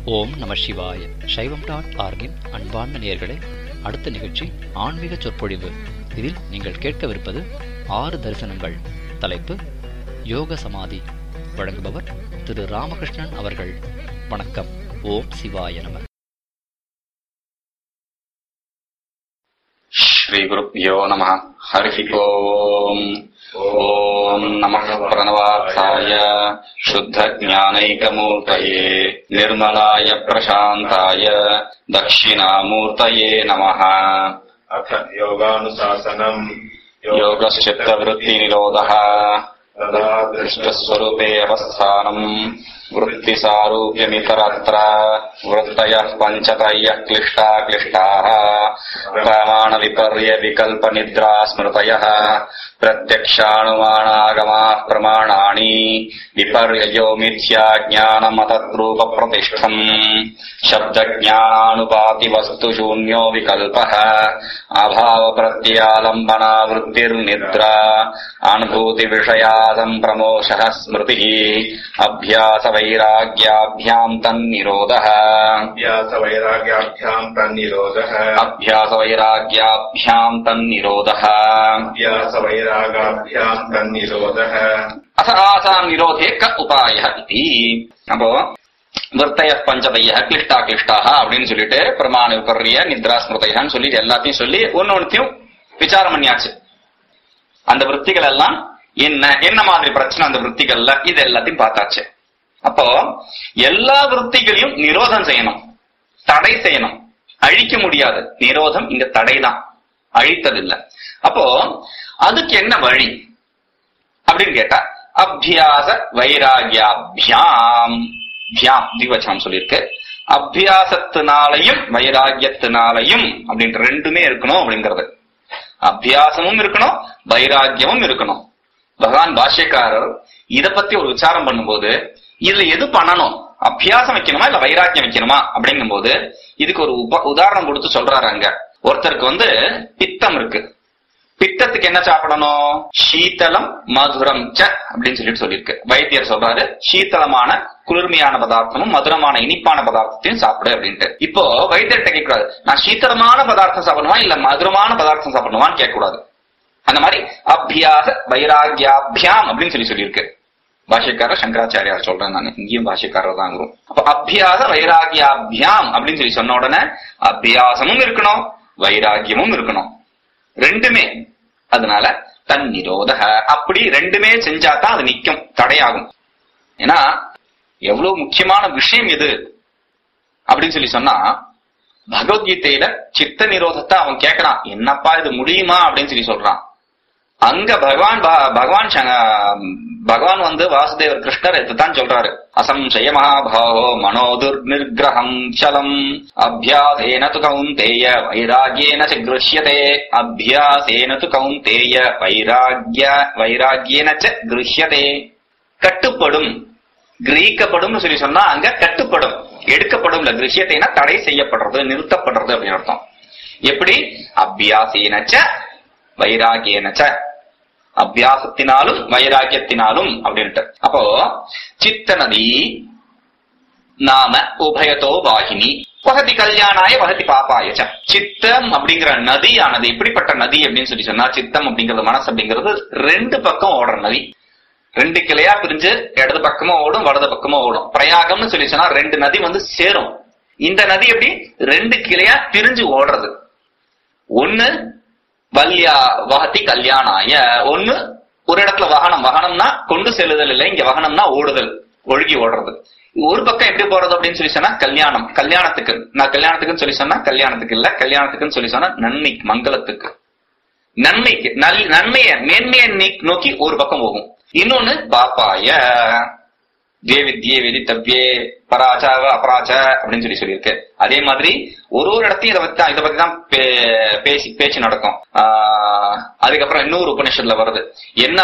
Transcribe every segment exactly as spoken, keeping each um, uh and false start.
ஓம் நம சிவாய. சைவம் டாட் ஆர்கின் அன்பார்ந்த நேயர்களே, அடுத்த நிகழ்ச்சி ஆன்மீக சொற்பொழிவு. இதில் நீங்கள் கேட்கவிருப்பது ஆறு தரிசனங்கள். தலைப்பு யோக சமாதி. வழங்குபவர் திரு ராமகிருஷ்ணன் அவர்கள். வணக்கம். ஓம் சிவாய நம. ஸ்ரீ குருப்யோ நமः. ஹரி ஓம். ஓம் நமः பிரணவார்த்தாய சுத்த ஞானைகமூர்த்தயே நிர்மலாய பிரசாந்தாய தக்ஷிணாமூர்த்தயே நமः. அத யோகானுசாசனம். யோகசித்தவருத்தி நிரோதः ததா திருஷ்டஸ்வரூபே அவஸ்தானம் वृत्तिसारूप्यमितरत्र वृत्तयः पञ्चतयः क्लिष्टा क्लिष्टाः प्रमाणविपर्यविकल्पनिद्रा स्मृतयः प्रत्यक्षानुमानागमाः प्रमाणानि विपर्ययो मिथ्या ज्ञानमतद्रूपप्रतिष्ठम् शब्दज्ञानानुपातिवस्तुशून्यो विकल्पः अभावप्रत्यालम्बना वृत्तिर्निद्रा अनुभूतिविषयासम्प्रमोषः स्मृतिः अभ्यास वैराग्याभ्याम् तन्निरोधः. अभ्यास वैराग्याभ्याम् तन्निरोधः. अभ्यास वैराग्याभ्याम् तन्निरोधः. अभ्यास वैरागाभ्याम् तन्निरोधः. अथ आसाम् निरोधे क उपायः इति. அப்போ விருத்தய பஞ்சதைய கிளிஷ்டா கிளிஷ்டாக அப்படின்னு சொல்லிட்டு பிரமாண விபர்ய நித்ரா ஸ்மிருதையான்னு சொல்லி எல்லாத்தையும் சொல்லி ஒன்னு ஒன்னுத்தையும் விசாரம் பண்ணியாச்சு. அந்த விற்த்திகள் எல்லாம் என்ன என்ன மாதிரி பிரச்சனை அந்த விற்த்திகள்ல இது எல்லாத்தையும் பார்த்தாச்சு. அப்போ எல்லா விற்த்திகளையும் நிரோதம் செய்யணும், தடை செய்யணும். அழிக்க முடியாது. நிரோதம் இங்க தடைதான், அழித்ததில்லை. அப்போ அதுக்கு என்ன வழி அப்படின்னு கேட்டா அபியாச வைராகியாபியாம். தியாம் திவச்சனம் சொல்லியிருக்கு. அபியாசத்தினாலையும் வைராகியத்தினாலையும் அப்படின்ற ரெண்டுமே இருக்கணும் அப்படிங்கிறது. அபியாசமும் இருக்கணும், வைராகியமும் இருக்கணும். பகவான் பாஷ்யக்காரர் இத பத்தி ஒரு விசாரம் பண்ணும்போது இதுல எது பண்ணணும், அபியாசம் வைக்கணுமா இல்ல வைராக்கியம் வைக்கணுமா அப்படிங்கும் போது இதுக்கு ஒரு உப உதாரணம் கொடுத்து சொல்றாரு. அங்க ஒருத்தருக்கு வந்து பித்தம் இருக்கு. பித்தத்துக்கு என்ன சாப்பிடணும்? சீத்தலம் மதுரம் ச அப்படின்னு சொல்லிட்டு சொல்லியிருக்கு. வைத்தியர் சொல்றாரு சீத்தளமான குளிர்மையான பதார்த்தமும் மதுரமான இனிப்பான பதார்த்தத்தையும் சாப்பிடு அப்படின்ட்டு. இப்போ வைத்தியர்கிட்ட கேட்கக்கூடாது நான் சீத்தளமான பதார்த்தம் சாப்பிடணுமா இல்ல மதுரமான பதார்த்தம் சாப்பிடணுமான்னு கேட்கக்கூடாது. அந்த மாதிரி அபியாச வைராகியாபியாம் அப்படின்னு சொல்லி சொல்லியிருக்கு. பாஷ்யக்காரர் சங்கராச்சாரியார் சொல்றேன் நான், இங்கேயும் பாஷ்யக்காரர் தான் வரும். அப்ப அபியாச வைராகியாபியாம் அப்படின்னு சொல்லி சொன்ன உடனே அபியாசமும் இருக்கணும், வைராகியமும் இருக்கணும், ரெண்டுமே. அதனால தன் நிரோதக அப்படி ரெண்டுமே செஞ்சாதான் அது நிக்கும், தடையாகும். ஏன்னா எவ்வளவு முக்கியமான விஷயம் இது அப்படின்னு சொல்லி சொன்னா பகவத்கீதையில சித்த நிரோதத்தை அவன் கேட்கறான். என்னப்பா இது முடியுமா அப்படின்னு சொல்லி சொல்றான். அங்க பகவான் பகவான் பகவான் வந்து வாசுதேவர் கிருஷ்ணர் இதுதான் சொல்றாரு. அசம்சய மகாபாவோ மனோதுர் நிர்கிரகம் சலம் அபியாசேன து கௌந்தேய வைராகியேன ச கிருஷ்யதே. அபியாசேன து கௌந்தேய வைராகிய வைராகியேன ச கிருஷ்யதே. கட்டுப்படும், கிரகிக்கப்படும் சொல்லி சொன்னா அங்க கட்டுப்படும், எடுக்கப்படும். இல்ல கிருஷ்யத்தைனா தடை செய்யப்படுறது, நிறுத்தப்படுறது அப்படின்னு அர்த்தம். எப்படி? அபியாசேனச்ச வைராகியனச்ச, அபியாசத்தினாலும் வைராகியத்தினாலும் அப்படின்ட்டு. அப்போ சித்த நதி நாம உபயதோ வாகினி வகதி கல்யாணாய வகதி பாப்பாயச்ச. சித்தம் அப்படிங்கிற நதியானது எப்படிப்பட்ட நதி அப்படின்னு சொல்லி சொன்னா, சித்தம் அப்படிங்கிறது மனசு அப்படிங்கிறது ரெண்டு பக்கம் ஓடுற நதி. ரெண்டு கிளையா பிரிஞ்சு இடது பக்கமா ஓடும், வலது பக்கமா ஓடும். பிரயாகம்னு சொல்லி சொன்னா ரெண்டு நதி வந்து சேரும். இந்த நதி எப்படி ரெண்டு கிளையா பிரிஞ்சு ஓடுறது. ஒண்ணு வல்யா வகதி கல்யாணாய, ஒண்ணு ஒரு இடத்துல வாகனம். வாகனம்னா கொண்டு செல்லுதல் இல்லை, இங்க வாகனம்னா ஓடுதல், ஒழுகி ஓடுறது. ஒரு பக்கம் எப்படி போறது அப்படின்னு சொல்லி சொன்னா கல்யாணம். கல்யாணத்துக்கு, நான் கல்யாணத்துக்குன்னு சொல்லி சொன்னா கல்யாணத்துக்கு இல்ல, கல்யாணத்துக்குன்னு சொல்லி சொன்னா நன்மைக்கு, மங்களத்துக்கு, நன்மைக்கு, நல் நன்மைய மேன்மையை நோக்கி ஒரு பக்கம் போகும். இன்னொன்னு பாப்பாய தேவித்யே விதித்தவ்யே பராச்சாவ அபராச்ச அப்படின்னு சொல்லி சொல்லியிருக்கு. அதே மாதிரி ஒரு ஒரு இடத்தையும் இதை பத்தி இதை பத்தி தான் பேசி பேச்சு நடக்கும். ஆஹ் அதுக்கப்புறம் இன்னொரு உபநிஷத்துல வருது. என்ன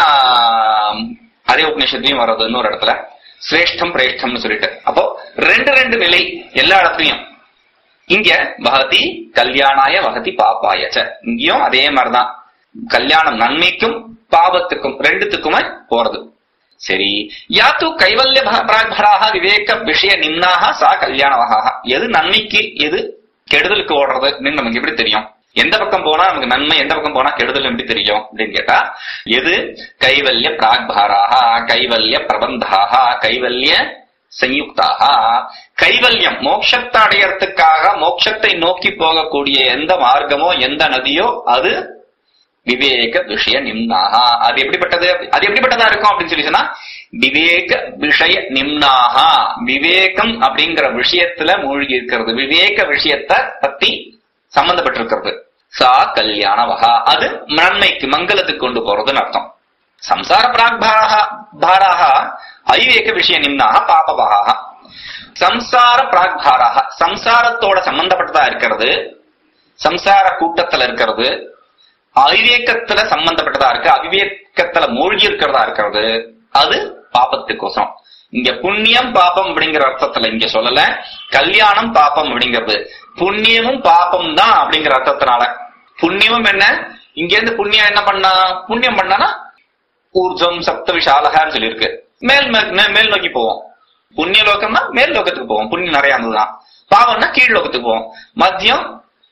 அதே உபநிஷத்துலயும் வர்றது இன்னொரு இடத்துல சிரேஷ்டம் பிரேஷ்டம்னு சொல்லிட்டு. அப்போ ரெண்டு ரெண்டு நிலை எல்லா இடத்துலயும். இங்க வகதி கல்யாணாய வகதி பாப்பாயச்ச, இங்கேயும் அதே மாதிரிதான். கல்யாணம் நன்மைக்கும் பாவத்துக்கும் ரெண்டுத்துக்குமே போறது. சரி, யாத்து கைவல்ய பிராக்பராக விவேக விஷய நிம்னாக சா கல்யாணவகாக. எது நன்மைக்கு எது கெடுதலுக்கு ஓடுறது அப்படின்னு நமக்கு எப்படி தெரியும்? எந்த பக்கம் போனா நமக்கு நன்மை, எந்த பக்கம் போனா கெடுதல் எப்படி தெரியும் அப்படின்னு கேட்டா, எது கைவல்ய பிராக்பராக கைவல்ய பிரபந்தாக கைவல்ய சயுக்தாக, கைவல்யம் மோட்சத்தை அடையறதுக்காக மோட்சத்தை நோக்கி போகக்கூடிய எந்த மார்க்கமோ எந்த நதியோ அது விவேக விஷய நிம்னாக. அது எப்படிப்பட்டது, அது எப்படிப்பட்டதா இருக்கும் அப்படின்னு சொல்லி சொன்னா, விவேக விஷய நிம்னாக, விவேகம் அப்படிங்கிற விஷயத்துல மூழ்கி இருக்கிறது, விவேக விஷயத்தை பத்தி சம்பந்தப்பட்டிருக்கிறது. சா கல்யாண வகா, அது நன்மைக்கு மங்களத்துக்கு கொண்டு போறதுன்னு அர்த்தம். சம்சார பிராக்பாராக பாராக அவிவேக விஷய நிம்னாக பாபபாக. சம்சார பிராக்பாராக சம்சாரத்தோட சம்பந்தப்பட்டதா இருக்கிறது, சம்சார கூட்டத்துல இருக்கிறது, அவிவேகத்துல சம்பந்தப்பட்டதா இருக்கு, அவிவேகத்துல மூழ்கி இருக்கிறதா இருக்கிறது, அது பாபத்துக்கோசம். இங்க புண்ணியம் பாபம் அப்படிங்கிற அர்த்தத்துல இங்க சொல்லல, கல்யாணம் பாபம் அப்படிங்கிறது புண்ணியமும் பாபம் தான் அப்படிங்கிற அர்த்தத்தினால. புண்ணியமும் என்ன, இங்க இருந்து புண்ணியம் என்ன பண்ணா, புண்ணியம் பண்ணானா ஊர்ஜம் சப்த விஷாலகான்னு சொல்லியிருக்கு, மேல் மேல் நோக்கி போவோம். புண்ணிய லோகம்னா மேல் லோகத்துக்கு போவோம், புண்ணியம் நிறைய இருந்ததுதான். பாவம்னா கீழ் லோகத்துக்கு போவோம். மத்தியம்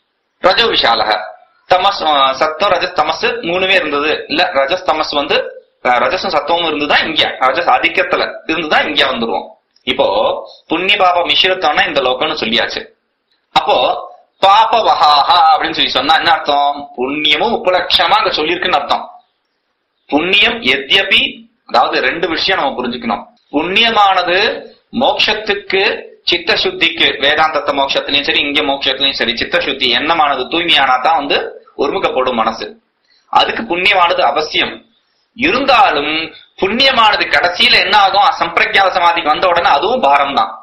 ரஜோ விஷாலக, தமஸ் சத்தம் ரஜஸ் தமஸ் மூணுமே இருந்தது இல்ல, ரஜஸ் தமஸ் வந்து ரஜசும் சத்தமும் இருந்துதான் இங்க, ரஜஸ் அதிகத்துல இருந்துதான் இங்க வந்துருவோம். இப்போ புண்ணிய பாப மிஸ்ரத்தம்னா இந்த லோகம்னு சொல்லியாச்சு. அப்போ பாப வகாஹா அப்படின்னு சொல்லி சொன்னா என்ன அர்த்தம், புண்ணியமும் உபலட்சமா அங்க சொல்லியிருக்குன்னு அர்த்தம். புண்ணியம் எத்யபி, அதாவது ரெண்டு விஷயம் நம்ம புரிஞ்சுக்கணும். புண்ணியமானது மோட்சத்துக்கு சித்த சுத்திக்கு, வேதாந்தத்த மோட்சத்திலையும் சரி இங்க மோட்சத்திலையும் சரி சித்த சுத்தி எண்ணமானது தூய்மையானா தான் வந்து ஒருமுகப்படும் மனசு. அதுக்கு புண்ணியமானது அவசியம். இருந்தாலும் புண்ணியமானது கடைசியில என்ன ஆகும், அசம்பிரஜாத சமாதிக்கு வந்த உடனே அதுவும் பாரம் தான்.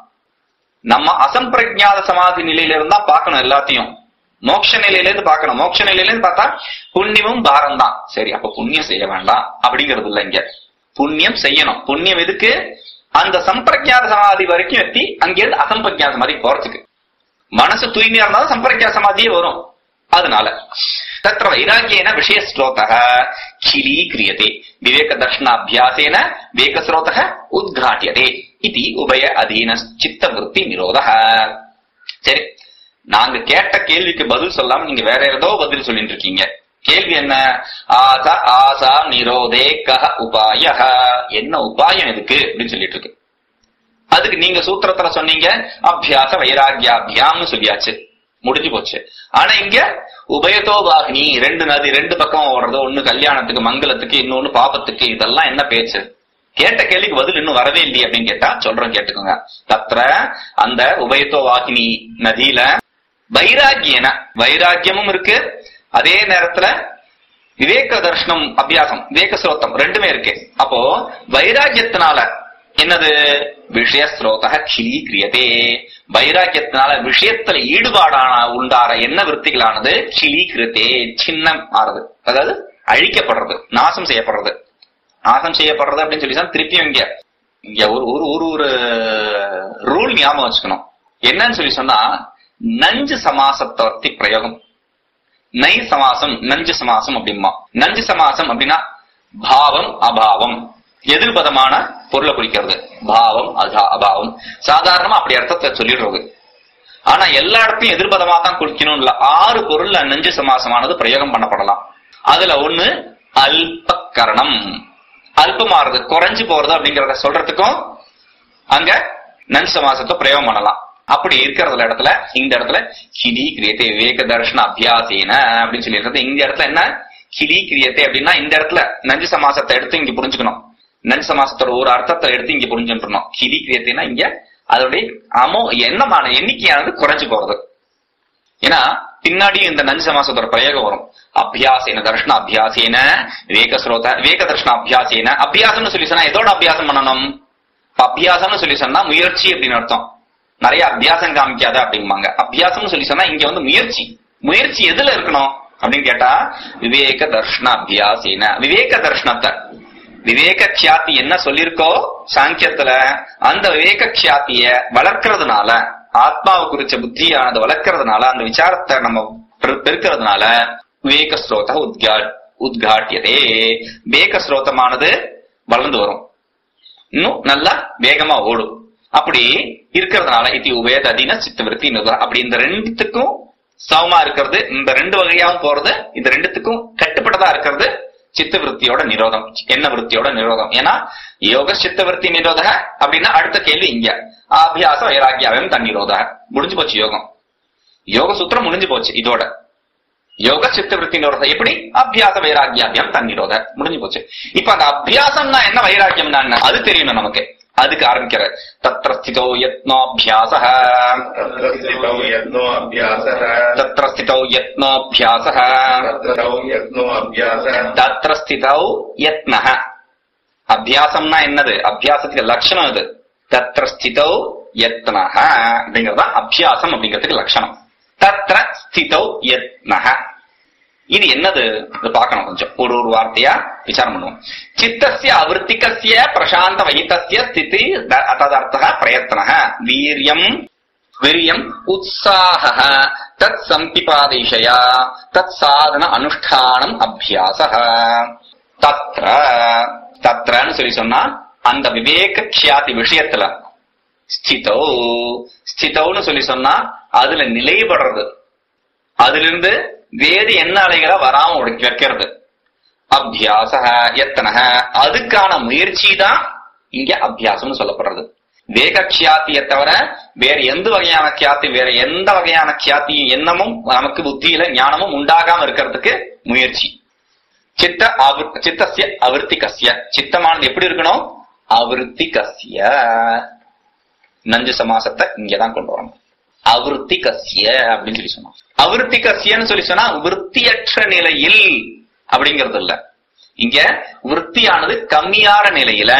நம்ம அசம்பிரஜாத சமாதி நிலையில இருந்தா பார்க்கணும் எல்லாத்தையும், மோட்ச நிலையில இருந்து பார்க்கணும். மோட்ச நிலையில இருந்து பார்த்தா புண்ணியமும் பாரம் தான். சரி, அப்ப புண்ணியம் செய்ய வேண்டாம் அப்படிங்கிறது இல்ல, இங்க புண்ணியம் செய்யணும். புண்ணியம் எதுக்கு, அந்த சம்பிரஜாத சமாதி வரைக்கும் எத்தி அங்கிருந்து அசம்பிரஜாத சமாதிக்கு போறதுக்கு. மனசு தூய்மையா இருந்தாலும் சம்பிரஜாத சமாதியே வரும். அதனால தத்ர வைராக்கியேன விஷய ஸ்ரோதः கிலீக்ரியதே விவேக தர்ஷனாபியாசேன விவேக ஸ்ரோதः உத்ഘാട്யதே இதி உபய அதீன சித்த விருத்தி நிரோதः. சரி, நாங்க கேட்ட கேள்விக்கு பதில் சொல்லாம நீங்க வேற ஏதோ பதில் சொல்லிட்டு இருக்கீங்க. கேள்வி என்ன, ஆசா ஆசா நிரோதே கஹ உபாயஹ, என்ன உபாயம் எதுக்கு அப்படின்னு சொல்லிட்டு இருக்கு. அதுக்கு நீங்க சூத்திரத்துல சொன்னீங்க அபியாச வைராகியாபியாம்னு சொல்லியாச்சு, முடிஞ்சு போச்சு. ஆனா இங்க உபயதோ வாகினி, ரெண்டு நதி ரெண்டு பக்கம் ஓடுறது, ஒண்ணு கல்யாணத்துக்கு மங்களத்துக்கு, இன்னொன்னு பாபத்துக்கு, இதெல்லாம் என்ன பேச்சு? கேட்ட கேள்விக்கு பதில் இன்னும் வரவே இல்லையே அப்படின்னு கேட்டா சொல்றோம், கேட்டுக்கோங்க. தத்ர அந்த உபயதோ வாகினி நதியில வைராகியன வைராக்கியமும் இருக்கு, அதே நேரத்துல விவேக தர்ஷனம் அபியாசம் விவேக ஸ்ரோத்தம் ரெண்டுமே இருக்கு. அப்போ வைராக்கியத்தினால என்னது, விஷய ஸ்ரோதக கிளீக்ரியதே, வைராக்கியத்தினால விஷயத்துல ஈடுபாடான உண்டார என்ன விருத்திகளானது கிளீக்ரியதே, சின்னம் ஆறுது, அதாவது அழிக்கப்படுறது, நாசம் செய்யப்படுறது. நாசம் செய்யப்படுறது அப்படின்னு சொல்லி சொன்னா திருப்பியும் இங்க இங்க ஒரு ஒரு ஒரு ஒரு ரூல் ஞாபகம் வச்சுக்கணும். என்னன்னு சொல்லி சொன்னா, நஞ்சு சமாசத்தை வர்த்தி பிரயோகம், நை சமாசம் நஞ்சு சமாசம் அப்படிமா. நஞ்சு சமாசம் அப்படின்னா பாவம் அபாவம், எதிர்பதமான பொருளை குறிக்கிறது. பாவம் அபாவம் சாதாரணமா அப்படி அர்த்தத்தை சொல்லிடுறது. ஆனா எல்லா இடத்தையும் எதிர்பதமா தான் குறிக்கணும் இல்ல. ஆறு பொருள்ல நஞ்சு சமாசமானது பிரயோகம் பண்ணப்படலாம். அதுல ஒண்ணு அல்பகரணம், அல்பமாறது குறைஞ்சு போறது அப்படிங்கறத சொல்றதுக்கும் அங்க நஞ்சு சமாசத்தை பிரயோகம் பண்ணலாம். அப்படி இருக்கிற இடத்துல இந்த இடத்துல கிளி கிரியத்தை விவேக தர்ஷன அபியாசேன அப்படின்னு சொல்லி இருக்கிறது. இந்த இடத்துல என்ன கிளி கிரியத்தை அப்படின்னா, இந்த இடத்துல நஞ்சு சமாசத்தை எடுத்து இங்க புரிஞ்சுக்கணும். நஞ்சு சமாசத்தோட ஒரு அர்த்தத்தை எடுத்து இங்க புரிஞ்சுக்கணும். கிளி கிரியத்தைனா இங்க அதோடைய அமோ எண்ணமான எண்ணிக்கையானது குறைஞ்சு போறது. ஏன்னா பின்னாடி இந்த நஞ்சு சமாசத்தோட பிரயோகம் வரும். அபியாசேன தர்ஷன அபியாசேன விவேக ஸ்ரோத விவேக தர்ஷன அபியாசேன. அபியாசம்னு சொல்லி சொன்னா எதோட அபியாசம் பண்ணணும், அபியாசம்னு சொல்லி சொன்னா முயற்சி அப்படின்னு அர்த்தம். நிறைய அபியாசம் காமிக்காத அப்படிம்பாங்க. அபியாசம்னு சொல்லி சொன்னா இங்க வந்து முயற்சி. முயற்சி எதுல இருக்கணும் அப்படின்னு கேட்டா விவேக தர்ஷன அபியாசேன, விவேக தர்ஷனத்தை, விவேக கியாத்தி என்ன சொல்லிருக்கோ சாங்கியத்துல, அந்த விவேக கியாத்திய வளர்க்கறதுனால, ஆத்மாவை குறிச்ச புத்தியானது வளர்க்கறதுனால, அந்த விசாரத்தை நம்ம பெருக்கிறதுனால விவேக ஸ்ரோத உத்கா உத்காட்டியதே, விவேக ஸ்ரோதமானது வளர்ந்து வரும். இன்னும் நல்லா வேகமா ஓடும். அப்படி இருக்கிறதுனால இது உபேததின சித்தவிருத்தி அப்படி இந்த ரெண்டுத்துக்கும் சமமா இருக்கிறது, இந்த ரெண்டு வகையாவும் போறது, இந்த ரெண்டுத்துக்கும் கட்டுப்பட்டதா இருக்கிறது சித்தவிருத்தியோட நிரோதம், என்ன விருத்தியோட நிரோதம். ஏன்னா யோக சித்தவிருத்தி நிரோத அப்படின்னா அடுத்த கேள்வி இங்க அபியாச வைராகியாவையும் தன்னிரோத முடிஞ்சு போச்சு. யோகம் யோக சூத்திரம் முடிஞ்சு போச்சு. இதோட யோக சித்தவிருத்தி நிரோத எப்படி அபியாச வைராகியாபியம் தன்னிரோத முடிஞ்சு போச்சு. இப்ப அந்த அபியாசம்னா என்ன, வைராகியம்னா என்ன அது தெரியணும் நமக்கு. அதுக்கு ஆரம்பிக்கிற தத்ர ஸ்திதோ யத்னோபியாசஹ தத்ர ஸ்திதோ யத்னோபியாசஹ தத்ர ஸ்திதோ யத்னஹ. அபியாசம்னா என்னது, அபியாசத்துக்கு லட்சணம் இது. தத்ர ஸ்திதோ யத்னஹ அப்படிங்கறதா அபியாசம் அப்படிங்கிறதுக்கு லட்சணம். தத்ர ஸ்திதோ யத்னஹ இது என்னது பார்க்கணும். கொஞ்சம் ஒரு ஒரு வார்த்தையா விசாரம் பண்ணுவோம். சித்தஸ்ய அவர்த்திகஸ்ய பிரசாந்த வகிதஸ்ய ஸ்திதி ததர்த்தः பிரயத்னः வீரியம் வீரியம் உத்சாஹः தத் சம்பிபாதிஷயா தத் சாதன அனுஷ்டானம் அபியாசः. தத்ர தத்ரன்னு சொல்லி சொன்னா அந்த விவேக க்ஷாதி விஷயத்துல ஸ்திதோ ஸ்திதோன்னு சொல்லி சொன்னா அதுல நிலைபடுறது, அதுல இருந்து வேறு என்ன அலைகளை வராம வைக்கிறது. அபியாச எத்தன அதுக்கான முயற்சி தான் இங்க அபியாசம்னு சொல்லப்படுறது. வேக கியாத்தியை தவிர வேற எந்த வகையான கியாத்தி, வேற எந்த வகையான கியாத்தியும் எண்ணமும் நமக்கு புத்தியில ஞானமும் உண்டாகாம இருக்கிறதுக்கு முயற்சி. சித்த சித்தசிய அவர்த்திகஸ்ய சித்தமானது எப்படி இருக்கணும், அவர்த்திகஸ்ய நஞ்சு சமாசத்தை இங்கதான் கொண்டு வரணும். அவர்த்திகஸ்ய அப்படின்னு சொல்லி சொன்னா, அவர்த்திகஸ்யன்னு சொல்லி சொன்னா விருத்தியற்ற நிலையில் அப்படிங்கிறது இல்ல. இங்க விருத்தியானது கம்மியான நிலையில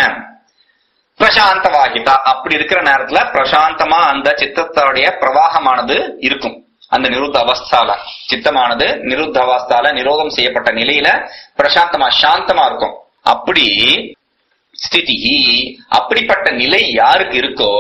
பிரசாந்த வாகிதா அப்படி இருக்கிற நேரத்துல பிரசாந்தமா அந்த சித்தத்தோடைய பிரவாகமானது இருக்கும். அந்த நிருத்த அவஸ்தால சித்தமானது நிருத்த அவஸ்தால நிரோதம் செய்யப்பட்ட நிலையில பிரசாந்தமா சாந்தமா இருக்கும். அப்படி ஸ்திதி அப்படிப்பட்ட நிலை யாருக்கு இருக்கோ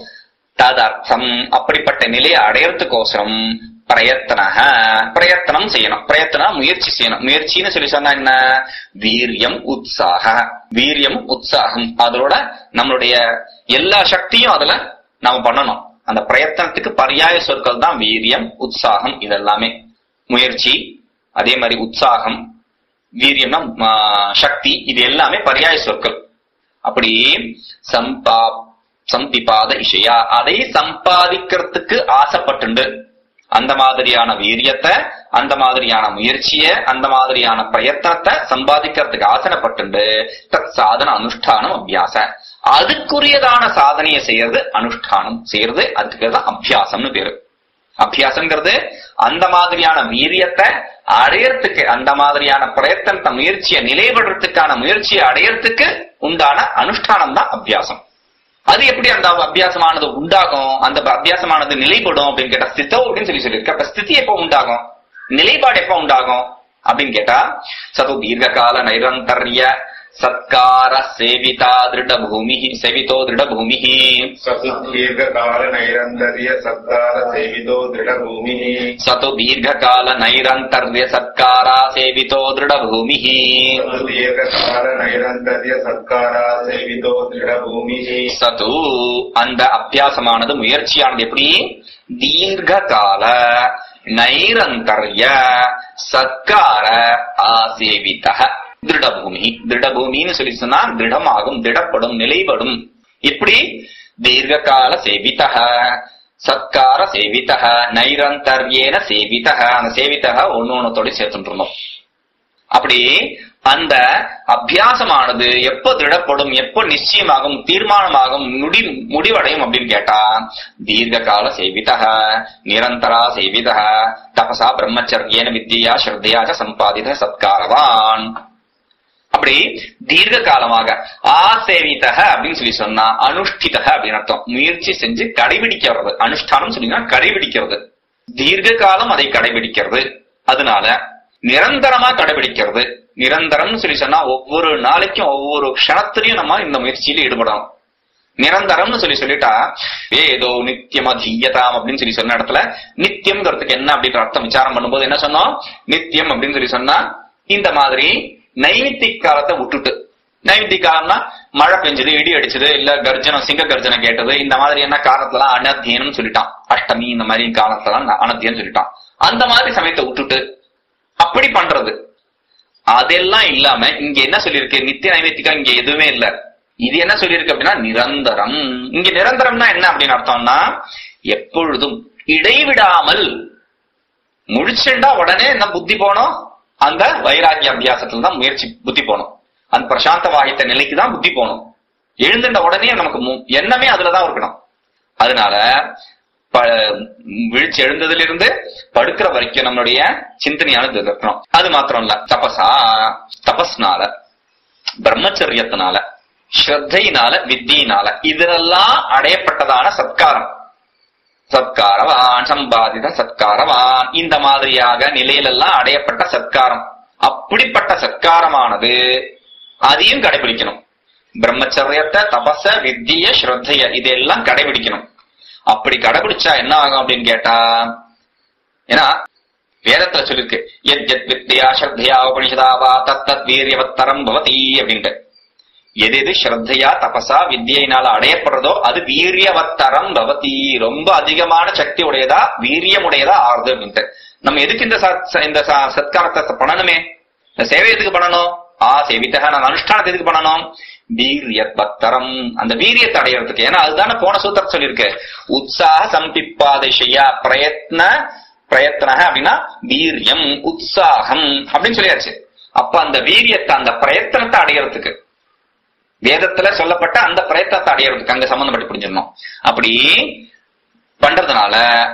ததர்த்தம் அப்படிப்பட்ட நிலையை அடையறதுக்கோசரம் பிரயத்தன பிரயத்தனம் செய்யணும். பிரயத்தனம் முயற்சி செய்யணும். முயற்சின்னு சொல்லி சொன்னா என்ன, வீரியம் உற்சாக வீரியம் உற்சாகம் அதோட நம்மளுடைய எல்லா சக்தியும் அதுல நாம பண்ணணும். அந்த பிரயத்தனத்துக்கு பர்யாய சொற்கள் தான் வீரியம் உற்சாகம். இதெல்லாமே முயற்சி, அதே மாதிரி உற்சாகம், வீரியம்னா சக்தி, இது எல்லாமே பர்யாய சொற்கள். அப்படி சம்பா சம்பிபாத இஷயா அதை சம்பாதிக்கிறதுக்கு ஆசைப்பட்டு அந்த மாதிரியான வீரியத்தை, அந்த மாதிரியான முயற்சிய, அந்த மாதிரியான பிரயத்தனத்தை சம்பாதிக்கிறதுக்கு ஆசனப்பட்டு தத் சாதன அனுஷ்டானம் அபியாச அதுக்குரியதான சாதனையை செய்யறது அனுஷ்டானம் செய்யறது, அதுக்கு பேர் தான் அபியாசம்னு பேரு. அபியாசம்ங்கிறது அந்த மாதிரியான வீரியத்தை அடையறதுக்கு, அந்த மாதிரியான பிரயத்தனத்தை முயற்சியை நிலைபடுறதுக்கான முயற்சியை அடையறதுக்கு உண்டான அனுஷ்டானம் தான் அபியாசம். அது எப்படி அந்த அபியாசமானது உண்டாகும், அந்த அபியாசமானது நிலைப்படும் அப்படின்னு கேட்டா ஸ்திதோ அப்படின்னு சொல்லி சொல்லியிருக்க. அப்ப ஸ்திதி எப்ப உண்டாகும், நிலைப்பாடு எப்ப உண்டாகும் அப்படின்னு கேட்டா சது தீர்க்கால நைரந்தர்ய சத்கார சேவிதா திருட பூமி சேவிதோ திருட பூமி சது தீர்க்கால நைரந்தர்ய சத்கார சேவிதோ திருட பூமி சது தீர்க்கால நைரந்தர்ய சத்காரா சேவிதோ திருட பூமி சது தீர்க்கால நைரந்தர்ய சத்காரா சேவிதோ திருட பூமி சது அந்த அபியாசமானது முயற்சியானது எப்படி தீர்க்க கால நைரந்தர்ய சத்கார ஆசேவித திருடபூமி. திருடபூமின்னு சொல்லி சொன்னா திருடமாகும், திடப்படும், நிலைப்படும். இப்படி தீர்க்கால சேவித சத்கார சேவித நைரந்தர்யேன சேவித அந்த சேவித ஒன்னு ஒன்னத்தோட சேர்த்துருந்தோம். அப்படி அந்த அபியாசமானது எப்போ திருடப்படும், எப்போ நிச்சயமாகும், தீர்மானமாகும், முடி முடிவடையும் அப்படின்னு கேட்டா தீர்க்க கால சேவித நிரந்தரா சேவித தபசா பிரம்மச்சரியேன வித்யா ஸ்ரத்தையா சம்பாதித சத்காரவான். அப்படி தீர்க்க காலமாக ஆசேவித அப்படின்னு சொல்லி சொன்னா அனுஷ்டித அப்படின்னு அர்த்தம். முயற்சி செஞ்சு கடைபிடிக்கிறது. அனுஷ்டானம் சொல்லினா கடைபிடிக்கிறது. தீர்க்க காலம் அதை கடைபிடிக்கிறது. அதனால நிரந்தரமா கடைபிடிக்கிறது. நிரந்தரம்னு சொல்லி சொன்னா ஒவ்வொரு நாளைக்கும் ஒவ்வொரு க்ஷணத்திலையும் நம்ம இந்த முயற்சியில ஈடுபடணும். நிரந்தரம்னு சொல்லி சொல்லிட்டா ஏதோ நித்தியம் அதீயதாம் அப்படின்னு சொல்லி சொன்ன இடத்துல நித்தியம்ங்கிறதுக்கு என்ன அப்படின்ற அர்த்தம் விசாரம் பண்ணும்போது என்ன சொன்னோம், நித்தியம் அப்படின்னு சொல்லி சொன்னா இந்த மாதிரி நைமித்திக் காலத்தை விட்டுட்டு நைவேத்திய காலம்னா மழை பெஞ்சது, இடி அடிச்சது, இல்ல கர்ஜனம், சிங்க கர்ஜனம் கேட்டது, இந்த மாதிரி என்ன காலத்துலாம் அனத்தியனம் சொல்லிட்டான். அஷ்டமி இந்த மாதிரி காலத்தெல்லாம் அனத்தியம் சொல்லிட்டான். அந்த மாதிரி சமயத்தை விட்டுட்டு அப்படி பண்றது அதெல்லாம் இல்லாம இங்க என்ன சொல்லியிருக்கு? நித்திய நைவேத்திகா இங்க எதுவுமே இல்ல. இது என்ன சொல்லியிருக்கு அப்படின்னா நிரந்தரம். இங்க நிரந்தரம்னா என்ன அப்படின்னு அர்த்தம்னா எப்பொழுதும் இடைவிடாமல். முழிச்சுண்டா உடனே என்ன புத்தி போனோம்? அந்த வைராகிய அபியாசத்துல தான் முயற்சி புத்தி போனோம். அந்த பிரசாந்த வாகித்த நிலைக்கு தான் புத்தி போகணும். எழுந்துட்ட உடனே நமக்கு எண்ணமே அதுலதான் இருக்கணும். அதனால விழிச்சு எழுந்ததுல இருந்து படுக்கிற வரைக்கும் நம்மளுடைய சிந்தனையானது இருக்கணும். அது மாத்திரம் இல்ல, தபசா தபஸ்னால, பிரம்மச்சரியத்தினால, ஸ்ரத்தையினால, வித்தியினால இதெல்லாம் அடையப்பட்டதான சத்காரம். சத்காரவான் சம்பாதித சத்காரவான் இந்த மாதிரியாக நிலையிலெல்லாம் அடையப்பட்ட சத்காரம். அப்படிப்பட்ட சத்காரமானது அதையும் கடைபிடிக்கணும். பிரம்மச்சரியத்தை, தபச, வித்திய, ஸ்ரத்தைய இதெல்லாம் கடைபிடிக்கணும். அப்படி கடைபிடிச்சா என்ன ஆகும் அப்படின்னு கேட்டா, ஏன்னா வேதத்துல சொல்லிருக்கு எத் எத் வித்யா ஸ்ரத்தையா உபனிஷதாவா தத் தத் வீரியவத்தரம் பவதி அப்படின்ட்டு. எது எது ஸ்ரத்தையா தபசா வித்தியினால அடையப்படுறதோ அது வீரியவத்தரம் பவதி, ரொம்ப அதிகமான சக்தி உடையதா வீரியம் உடையதா ஆறுது அப்படின்ட்டு. நம்ம எதுக்கு இந்த இந்த சத்காரத்தை பண்ணணுமே? இந்த சேவை எதுக்கு பண்ணணும்? ஆ சேவித்தக நான் அனுஷ்டானத்தை எதுக்கு பண்ணணும்? வீரியத் பக்தரம், அந்த வீரியத்தை அடையிறதுக்கு. ஏன்னா அதுதானே போன சூத்திரம் சொல்லியிருக்கு. உற்சாக சம்பிப்பாதிஷயா பிரயத்ன பிரயத்ன அப்படின்னா வீரியம் உற்சாகம் அப்படின்னு சொல்லியாச்சு. அப்ப அந்த வீரியத்தை, அந்த பிரயத்தனத்தை அடையறதுக்கு, வேதத்துல சொல்லப்பட்ட அந்த பிரயத்தனத்தை அடையறதுக்கு அங்க சம்பந்தப்பட்டு புரிஞ்சிடணும். அப்படி பண்றதுனால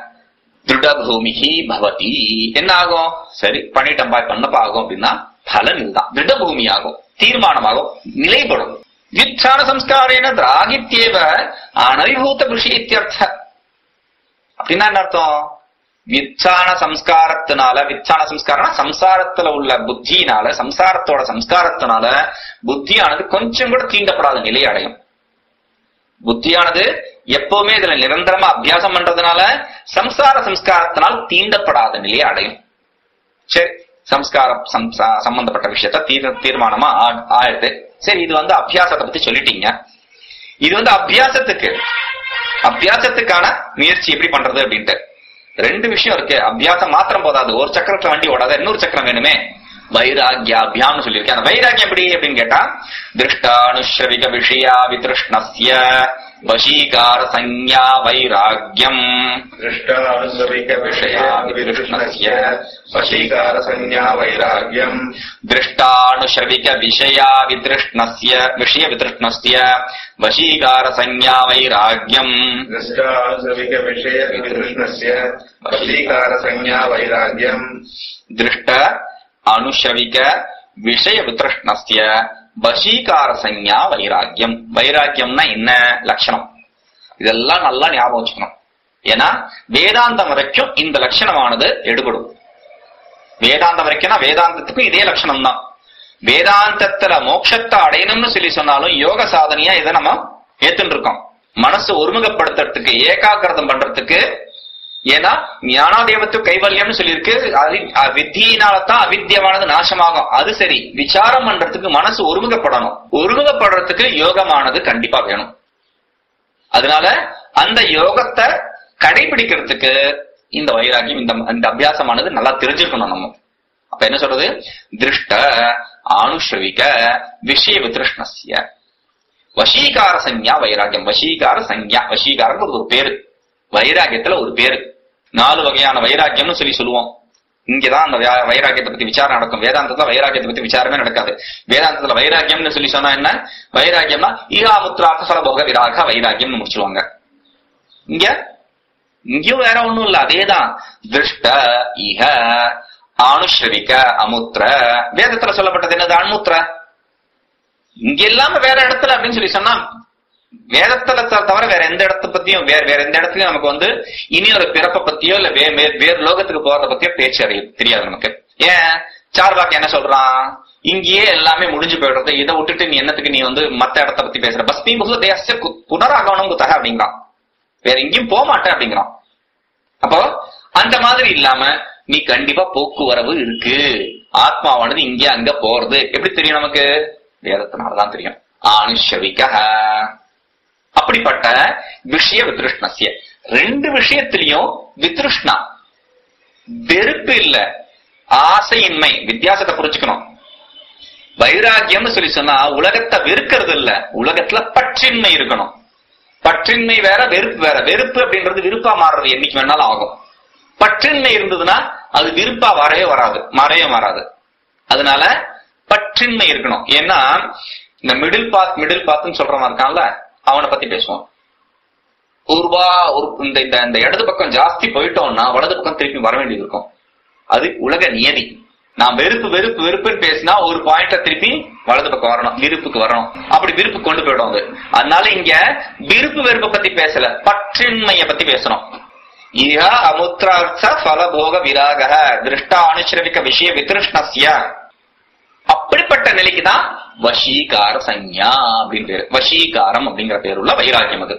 திருடபூமிஹி பவதி. என்ன ஆகும்? சரி பண்ணிட்டம் பாய் பண்ணப்ப ஆகும் அப்படின்னா பலன் இதுதான். திருடபூமி ஆகும், தீர்மானமாகும், நிலைப்படும். விச்சான சம்ஸ்காரேன திராகித்யேவ அனவிபூத விஷயத்தியர்த்த. அப்படின்னா என்ன அர்த்தம்? விச்சான சம்ஸ்காரத்தினால, விச்சான சம்ஸ்காரம்னா சம்சாரத்துல உள்ள புத்தியினால, சம்சாரத்தோட சம்ஸ்காரத்தினால புத்தியானது கொஞ்சம் கூட தீண்டப்படாத நிலையை அடையும். புத்தியானது எப்பவுமே இதுல நிரந்தரமா அபியாசம் பண்றதுனால சம்சார சம்ஸ்காரத்தினால் தீண்டப்படாத நிலையை அடையும். சரி, சம்ஸ்காரம் சம்பந்தப்பட்ட விஷயத்த தீர் தீர்மானமா ஆயிடுது. சரி, இது வந்து அபியாசத்தை பத்தி சொல்லிட்டீங்க. இது வந்து அபியாசத்துக்கு அபியாசத்துக்கான முயற்சி எப்படி பண்றது அப்படின்ட்டு ரெண்டு விஷயம் இருக்கு. அபியாசம் மாத்திரம் போதாது, ஒரு சக்கரத்துல வண்டி ஓடாத, இன்னொரு சக்கரம் வேணுமே. வைராகியாபியான்னு சொல்லியிருக்கேன். அந்த வைராகியம் எப்படி அப்படின்னு கேட்டா, திருஷ்டானுஷ்ரவிக விஷயா வித்ருஷ்ணஸ்ய வசீகார சஞ்ஞா வைராகியம். திருஷ்டானுஷ்ரவிக விஷயா வித்ருஷ்ணஸ்ய வசீகார சஞ்ஞா வைராகியம். திருஷ்டானுஷ்ரவிக விஷயா வித்ருஷ்ணஸ்ய விஷய வித்ருஷ்ணஸ்ய வசீகார சஞ்ஞா வைராகியம். திருஷ்டானுஷ்ரவிக விஷய வித்ருஷ்ணஸ்ய வசீகார சஞ்ஞா வைராகியம். திருஷ்ட அனுஷ்ரவிக விஷய வித்ருஷ்ணஸ்ய வசீகார சஞ்ஞா வைராகியம். வைராகியம்னா என்ன லட்சணம்? இதெல்லாம் நல்லா ஞாபகம் வச்சுக்கணும். ஏன்னா வேதாந்தம் வரைக்கும் இந்த லட்சணமானது எடுபடும். வேதாந்தம் வரைக்கும்னா வேதாந்தத்துக்கும் இதே லட்சணம் தான். வேதாந்தத்துல மோட்சத்தை அடையணும்னு சொல்லி சொன்னாலும் யோக சாதனையா இதை நம்ம ஏத்துட்டு இருக்கோம். மனசு ஒருமுகப்படுத்துறதுக்கு, ஏகாகிரதம் பண்றதுக்கு. ஏன்னா ஞானாதேவத்து கைவல்யம்னு சொல்லியிருக்கு. வித்தியினால்தான் அவித்தியமானது நாசமாகும். அது சரி, விசாரம் பண்றதுக்கு மனசு ஒருமுகப்படணும். ஒருமுகப்படுறதுக்கு யோகமானது கண்டிப்பா வேணும். அதனால அந்த யோகத்தை கடைபிடிக்கிறதுக்கு இந்த வைராகியம், இந்த இந்த அபியாசமானது நல்லா தெரிஞ்சுக்கணும் நம்ம. அப்ப என்ன சொல்றது? திருஷ்ட ஆனுஷ்ரவிக விஷய வித்ருஷ்ணஸ்ய வசீகார சஞ்ஞா வைராகியம். வசீகார சஞ்ஞா, வசீகாரம் ஒரு பேரு, வைராகியத்துல ஒரு பேரு. நாலு வகையான வைராகியம்னு சொல்லி சொல்லுவோம். இங்கதான் அந்த வைராகியத்தை பத்தி விசாரம் நடக்கும். வேதாந்தத்துல வைராகியத்தை பத்தி விசாரமே நடக்காது. வேதாந்தத்துல வைராகியம்னு சொல்லி சொன்னா என்ன? வைராகியம்னா ஈகா முத்ராக ஃபலபோக விராக வைராகியம்னு முடிச்சுடுவாங்க. இங்க இங்கேயும் வேற ஒண்ணும் இல்ல, அதேதான். திருஷ்ட இஹ ஆனுஷ்ரவிக அமுத்திர. வேதத்துல சொல்லப்பட்டது என்னது? அன்முத்திர. இங்க இல்லாம வேற இடத்துல அப்படின்னு சொல்லி சொன்னா, வேதத்துல தவிர வேற எந்த இடத்த பத்தியும் வேற வேற எந்த இடத்துலயும் நமக்கு வந்து இனி ஒரு பிறப்பை பத்தியோ இல்ல வே வேறு லோகத்துக்கு போறத பத்தியோ பேச்சு அறிய தெரியாது நமக்கு. ஏன்? சார்வாக்கு என்ன சொல்றான்? இங்கேயே எல்லாமே முடிஞ்சு போயிடுறது, இதை விட்டுட்டு நீ என்னத்துக்கு நீ வந்து மத்த இடத்த பத்தி பேசுற? பஸ்மி முக தேச புனராகவனம் குத்தக அப்படிங்கிறான். வேற எங்கேயும் போக மாட்டேன் அப்படிங்கிறான். அப்போ அந்த மாதிரி இல்லாம நீ கண்டிப்பா போக்குவரவு இருக்கு. ஆத்மாவானது இங்க அங்க போறது எப்படி தெரியும் நமக்கு? வேதத்தினாலதான் தெரியும். ஆனுஷவிக அப்படிப்பட்ட விஷய வித்ருஷ்ணஸ்ய ரெண்டு விஷயத்திலையும் வித்ருஷ்ணா வெறுப்பு இல்ல, ஆசையின்மை. வித்தியாசத்தை புரிஞ்சுக்கணும். வைராகியம்னு சொல்லி சொன்னா உலகத்தை வெறுக்கிறது இல்ல, உலகத்துல பற்றின்மை இருக்கணும். பற்றின்மை வேற, வெறுப்பு வேற. வெறுப்பு அப்படின்றது விருப்பா மாறுறது என்னைக்கு வேணாலும் ஆகும். பற்றின்மை இருந்ததுன்னா அது விருப்பா வரவே வராது, மாறவே மாறாது. அதனால பற்றின்மை இருக்கணும். ஏன்னா இந்த மிடில் பாத் மிடில் பாத்ன்னு சொல்றவன் இருக்கான்ல, அவனை பத்தி பேசுவோம். ஒருவா ஒரு இந்த இந்த இடது பக்கம் ஜாஸ்தி போயிட்டோம்னா வலது பக்கம் திருப்பி வர வேண்டியது இருக்கும். அது உலக நியதி. நான் வெறுப்பு வெறுப்பு வெறுப்புன்னு பேசினா ஒரு பாயிண்ட திருப்பி வலது பக்கம் வரணும், விருப்புக்கு வரணும். அப்படி விருப்பு கொண்டு போயிடும் அது. அதனால இங்க விருப்பு வெறுப்பை பத்தி பேசல, பற்றின்மைய பத்தி பேசணும். இஹ அமுத்ரார்த்த பலபோக விராக திருஷ்டா அனுஷ்ரவிக விஷய வித்ருஷ்ணஸ்ய அப்படிப்பட்ட நிலைக்கு தான் வசீகார சஞ்ஞா அப்படின்னு பேரு. வசீகாரம் அப்படிங்கிற பேர் உள்ள வைராக்கியம் அது.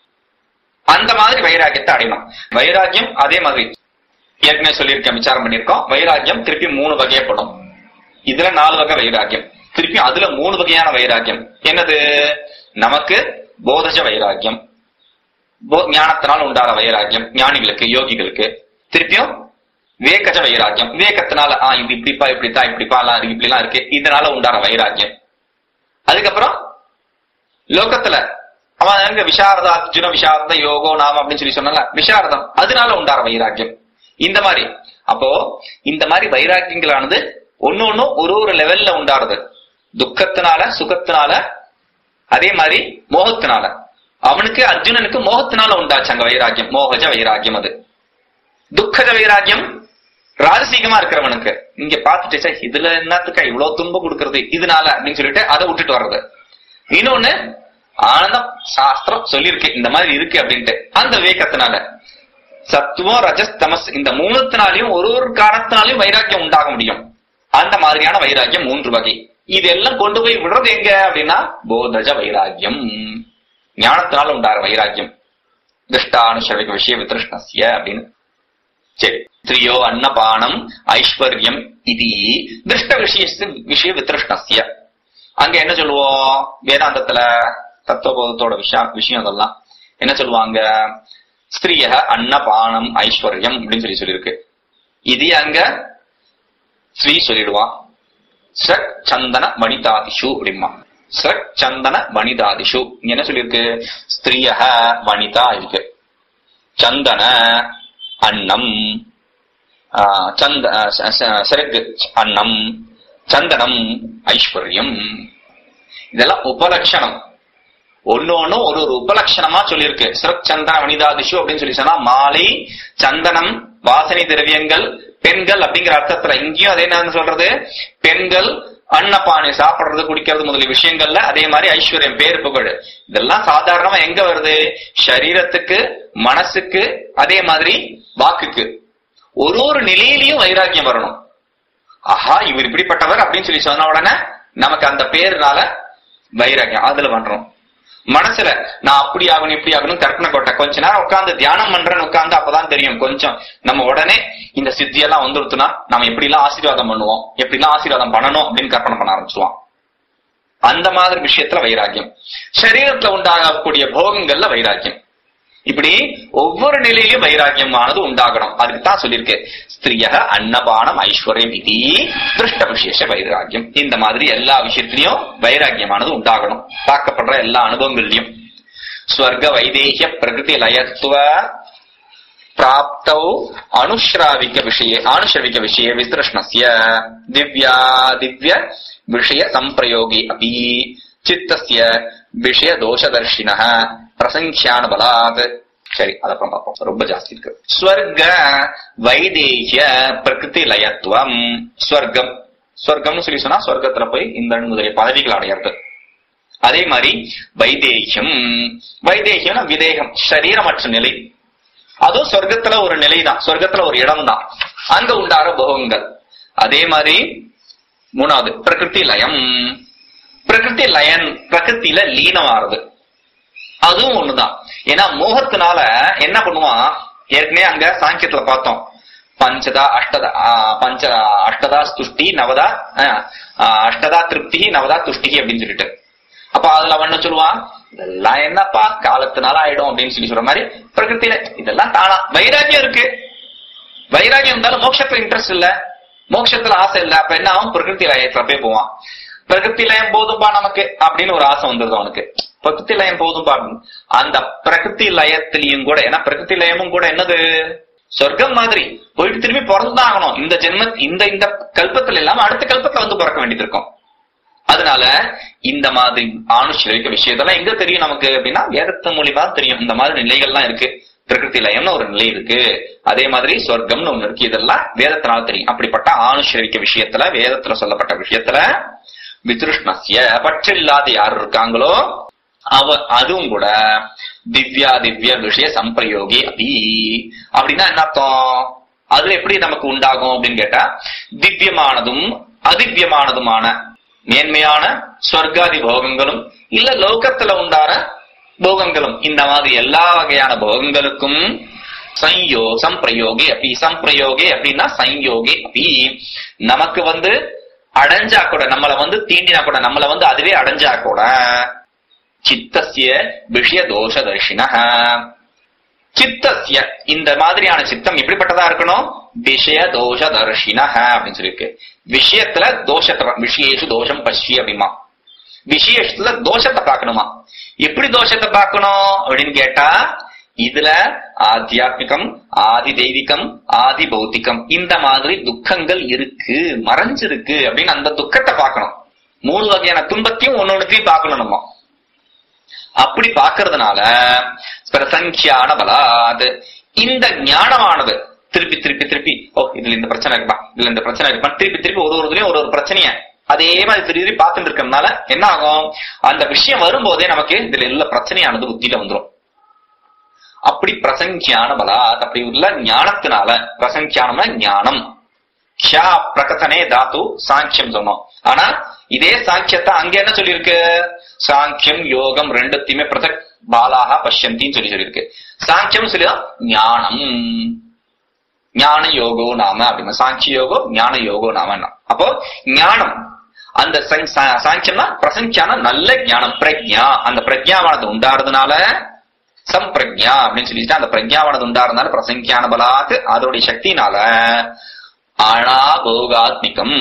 அந்த மாதிரி வைராக்கியத்தை அடையணும். வைராக்கியம் அதே மாதிரி ஏற்கனவே சொல்லியிருக்கேன், விசாரம் பண்ணிருக்கோம். வைராக்கியம் திருப்பி மூணு வகையப்படும். இதுல நாலு வகை வைராக்கியம், திருப்பி அதுல மூணு வகையான வைராக்கியம். என்னது? நமக்கு போதஜ வைராக்கியம், ஞானத்தினால் உண்டான வைராக்கியம் ஞானிகளுக்கு யோகிகளுக்கு. திருப்பியும் வேகஜ வைராக்கியம், விவேகத்தினால ஆஹ் இது இப்படிப்பா இப்படித்தான் இப்படிப்பா எல்லாம் இப்படி எல்லாம் இருக்கு, இதனால உண்டான வைராக்கியம். அதுக்கப்புறம் லோகத்துல அவன் எங்க விசாரதா அர்ஜுன விசாரத யோகோ நாம அப்படின்னு சொல்லி சொன்னால விசாரதம், அதனால உண்டான வைராக்கியம். இந்த மாதிரி அப்போ இந்த மாதிரி வைராக்கியங்களானது ஒன்னு ஒன்னும் ஒரு ஒரு லெவல்ல உண்டாடுது. துக்கத்தினால, சுகத்தினால, அதே மாதிரி மோகத்தினால. அவனுக்கு அர்ஜுனனுக்கு மோகத்தினால உண்டாச்சு அங்க வைராக்கியம், மோகஜ வைராக்கியம். அது துக்கஜ வைராக்கியம் ராஜசீகமா இருக்கிறவனுக்கு இங்க பாத்துட்டு இதுல என்னத்துக்கா இவ்வளவு துன்பம் கொடுக்கறது இதனால அப்படின்னு சொல்லிட்டு அதை விட்டுட்டு வர்றது. இன்னொன்னு ஆனந்தம், சாஸ்திரம் சொல்லியிருக்கு இந்த மாதிரி இருக்கு அப்படின்ட்டு அந்த விவேகத்தினால. சத்துவம் ரஜஸ் தமஸ் இந்த மூணுத்தினாலையும் ஒரு ஒரு காரணத்தினாலையும் வைராக்கியம் உண்டாக முடியும். அந்த மாதிரியான வைராக்கியம் மூன்று வகை. இதெல்லாம் கொண்டு போய் விடுறது எங்க அப்படின்னா போதஜ வைராக்கியம், ஞானத்தினால உண்டார வைராக்கியம். திருஷ்டானுஷவிக விஷய வித்ருஷ்ணஸ்ய அப்படின்னு. சரி, ஸ்திரியோ அன்னபானம் ஐஸ்வர்யம் இது திருஷ்ட விஷய விஷய வித்ருஷ்ணஸ்ய. அங்க என்ன சொல்லுவோம்? வேதாந்தத்துல தத்துவபோதத்தோட விஷயம் விஷயம் அதெல்லாம் என்ன சொல்லுவாங்க? ஸ்திரிய அன்னபானம் ஐஸ்வர்யம் அப்படின்னு சொல்லி சொல்லியிருக்கு. இது அங்க ஸ்ரீ சொல்லிடுவான். சக் சந்தன வனிதாதிஷு அப்படிமா. சக் சந்தன வனிதாதிஷு இங்க என்ன சொல்லியிருக்கு? ஸ்திரிய வனிதா இருக்கு, சந்தன அன்னம், சந்த சரக்கு அன்னம், சந்தனம் ஐஸ்வர்யம். இதெல்லாம் உபலட்சணம். ஒன்னு ஒன்னும் ஒரு ஒரு உபலட்சணமா சொல்லியிருக்கு. சிறப் சந்தன வனிதாதிஷு அப்படின்னு சொல்லி சொன்னா மாலை, சந்தனம், வாசனை திரவியங்கள், பெண்கள் அப்படிங்கிற அர்த்தத்துல. இங்கேயும் அதே என்ன சொல்றது? பெண்கள், அன்னபானை சாப்பிடுறது, குடிக்கிறது முதலிய விஷயங்கள்ல. அதே மாதிரி ஐஸ்வர்யம், பேர் புகழ், இதெல்லாம் சாதாரணமா எங்க வருது? சரீரத்துக்கு, மனசுக்கு, அதே மாதிரி வாக்குக்கு. ஒரு ஒரு நிலையிலையும் வைராக்கியம் வரணும். ஆஹா இவர் இப்படிப்பட்டவர் அப்படின்னு சொல்லி சொன்ன உடனே நமக்கு அந்த பேருனால வைராக்கியம் அதுல பண்றோம். மனசுல நான் அப்படி ஆகணும் இப்படி ஆகணும் கற்பனை கொட்ட கொஞ்ச நேரம் உட்காந்து தியானம் பண்றேன்னு உட்காந்து அப்பதான் தெரியும் கொஞ்சம் நம்ம உடனே இந்த சித்தியெல்லாம் வந்துருத்துனா நம்ம எப்படி எல்லாம் ஆசீர்வாதம் பண்ணுவோம், எப்படி எல்லாம் ஆசீர்வாதம் பண்ணணும் அப்படின்னு கற்பனை பண்ண ஆரம்பிச்சுவோம். அந்த மாதிரி விஷயத்துல வைராக்கியம். சரீரத்துல உண்டாகக்கூடிய போகங்கள்ல வைராக்கியம். இப்படி ஒவ்வொரு நிலையிலும் வைராக்கியமானது உண்டாகணும். அதுக்கு தான் சொல்லியிருக்கு ஸ்திரிய அன்னபானம் ஐஸ்வர்யம் இது திருஷ்ட விசேஷ வைராக்கியம். இந்த மாதிரி எல்லா விஷயத்திலையும் வைராக்கியமானது உண்டாகணும். பார்க்கப்படுற எல்லா அனுபவங்கள்லயும். ஸ்வர்க வைதேகிய பிரகிருதி லயத்துவ பிராப்தௌ அனுஷ்ராவிக விஷய அனுஷ்ரவிக விஷய வித்ருஷ்ணஸ்ய திவ்யா திவ்ய விஷய சம்பிரயோகி அபி சித்தஸ்ய விஷய தோஷதர்ஷினஹ பிரசங்கியான பலாத். சரி, அதப்புறம் பார்ப்போம், ரொம்ப ஜாஸ்தி இருக்கு. ஸ்வர்க வைதேகிய பிரகிருதி லயத்துவம். ஸ்வர்க்கம், ஸ்வர்க்கம்னு சொல்லி சொன்னா ஸ்வர்க்கத்துல போய் இந்த முதலிய பதவிகள் அடையிறது. அதே மாதிரி வைதேகியம், வைதேகியம் விதேகம், சரீரமற்ற நிலை. அதுவும் சொர்க்கத்துல ஒரு நிலைதான், சொர்க்கத்துல ஒரு இடம் தான், அங்க உண்டார போகங்கள். அதே மாதிரி மூணாவது பிரகிருதி லயம். பிரகிருதி லயன் பிரகிருத்தில லீனமாறுது, அதுவும் ஒண்ணுதான். ஏன்னா மோகத்தினால என்ன பண்ணுவான், ஏற்கனவே அங்க சாங்கியத்துல பார்த்தோம், பஞ்சதா அஷ்டதா பஞ்ச அஷ்டதா துஷ்டி நவதா அஷ்டதா திருப்தி நவதா துஷ்டி அப்படின்னு சொல்லிட்டு, அப்ப அதுல அவன் என்ன சொல்லுவான், இதெல்லாம் என்னப்பா காலத்தினால ஆயிடும் அப்படின்னு சொல்லி சொல்ற மாதிரி பிரகிருத்தில இதெல்லாம் தானா. வைராகியம் இருக்கு, வைராகியம் இருந்தாலும் மோட்சத்துல இன்ட்ரெஸ்ட் இல்ல, மோட்சத்துல ஆசை இல்ல. அப்ப என்ன ஆகும், பிரகிருதி லயத்துல போய் போவான். பிரகிருதி லயம் போதும்பா நமக்கு அப்படின்னு ஒரு ஆசை வந்துருது அவனுக்கு. பிரகிருதி லயம் போதும்பா அப்படின்னு அந்த பிரகிருதி லயத்திலையும் கூட, ஏன்னா பிரகிருதி லயமும் கூட என்னது சொர்க்கம் மாதிரி போயிட்டு திரும்பி பிறந்துதான் ஆகணும். இந்த ஜென்ம இந்த இந்த கல்பத்துல இல்லாம அடுத்த கல்பத்துல வந்து பிறக்க வேண்டியது இருக்கும். அதனால இந்த மாதிரி ஆணுஷரிக்க விஷயத்தெல்லாம் எங்க தெரியும் நமக்கு அப்படின்னா வேதத்து மூலியமா தெரியும். இந்த மாதிரி நிலைகள்லாம் இருக்கு. பிரகிருதி லயம்னு ஒரு நிலை இருக்கு, அதே மாதிரி சொர்க்கம்னு ஒண்ணு இருக்கு. இதெல்லாம் வேதத்தினால தெரியும். அப்படிப்பட்ட ஆணுஷரிக்க விஷயத்துல, வேதத்துல சொல்லப்பட்ட விஷயத்துல வித்ருஷ்ணஸ்ய பற்றில்லாத யார் இருக்காங்களோ அவ அதுவும் கூட திவ்யா திவ்ய விஷய சம்பிரயோகி அபி அப்படின்னா என்ன அர்த்தம், அதுல எப்படி நமக்கு உண்டாகும் அப்படின்னு கேட்டா, திவ்யமானதும் அதிவ்யமானதுமான மேன்மையான சொர்க்காதி போகங்களும் இல்ல லோகத்துல உண்டான போகங்களும், இந்த மாதிரி எல்லா வகையான போகங்களுக்கும் சம்யோ சம்பிரயோகி அப்படி சம்பிரயோகி அப்படின்னா சம்யோகி அப்படி நமக்கு வந்து அடைஞ்சா கூட, நம்மளை வந்து தீண்டினா கூட, நம்மளை வந்து அதுவே அடைஞ்சா கூட சித்தஸ்ய விஷய தோஷ தர்ஷின, சித்தஸ்ய இந்த மாதிரியான சித்தம் எப்படிப்பட்டதா இருக்கணும், விஷய தோஷ தர்ஷின அப்படின்னு சொல்லியிருக்கு. விஷயத்துல தோஷத்தை, விஷயேஷு தோஷம் பஷ்ய அப்படிமா, விஷயத்துல தோஷத்தை பார்க்கணுமா. எப்படி தோஷத்தை பார்க்கணும் அப்படின்னு கேட்டா, இதுல ஆத்தியாத்மிகம் ஆதி தெய்வீகம் ஆதி பௌத்திகம் இந்த மாதிரி துக்கங்கள் இருக்கு, மறைஞ்சிருக்கு அப்படின்னு அந்த துக்கத்தை பார்க்கணும். மூணு வகையான துன்பத்தையும் ஒன்னொன்னுத்தையும் பார்க்கணும் நம்ம. அப்படி பார்க்கறதுனால பிரசங்கியான பலாது இந்த ஞானமானது திருப்பி திருப்பி திருப்பி ஓ இதுல இந்த பிரச்சனை இருக்குப்பா, இதுல இந்த பிரச்சனை இருக்குப்பா, திருப்பி திருப்பி ஒரு ஒருதுலயும் ஒரு ஒரு பிரச்சனைய அதே மாதிரி திருப்பி திருப்பி பார்த்துட்டு இருக்கறதுனால என்ன ஆகும், அந்த விஷயம் வரும்போதே நமக்கு இதுல எல்லா பிரச்சனையானது புத்தியில வந்துடும். அப்படி பிரசங்கியான பலாத் அப்படி உள்ள ஞானத்தினால, பிரசங்கியானம்னா ஞானம், க்ஷா பிரகதனே தாத்து சாங்கியம் சொன்னோம். ஆனா இதே சாங்கியத்தை அங்க என்ன சொல்லியிருக்கு, சாங்கியம் யோகம் ரெண்டுத்தையுமே பிரதக் பாலாக பஷ்யந்தின்னு சொல்லி சொல்லியிருக்கு. சாங்கியம் சொல்லி ஞானம், ஞான யோகோ நாம அப்படின்னா சாங்கிய யோகோ ஞான யோகோ நாம. அப்போ ஞானம் அந்த சாங்கியம்னா பிரசங்கியான நல்ல ஞானம், பிரக்ஞா, அந்த பிரக்ஞாவானது உண்டாடுறதுனால சம்பிரக்ஞா அப்படின்னு சொல்லிட்டு அந்த பிரக்ஞாவானது உண்டாடுறதுனால பிரசங்கியான பலாத்து அதோடைய சக்தினால அனாபோகாத்மிகம்